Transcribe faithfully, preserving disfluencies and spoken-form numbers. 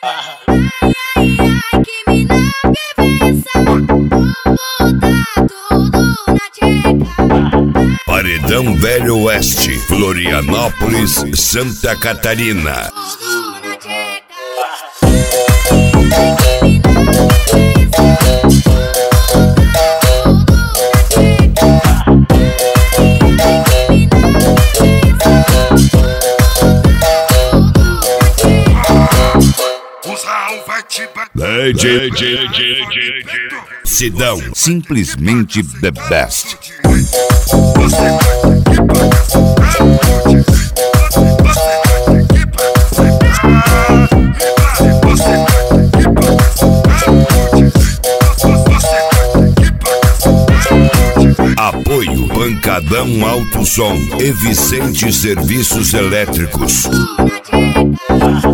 que mina que pensa, vou botar tudo na tcheca. Paredão Velho Oeste, Florianópolis, Santa Catarina. Tudo na tcheca. D J Sidão, simplesmente the best. Apoio Pancadão Alto Som e Vicente Serviços Elétricos.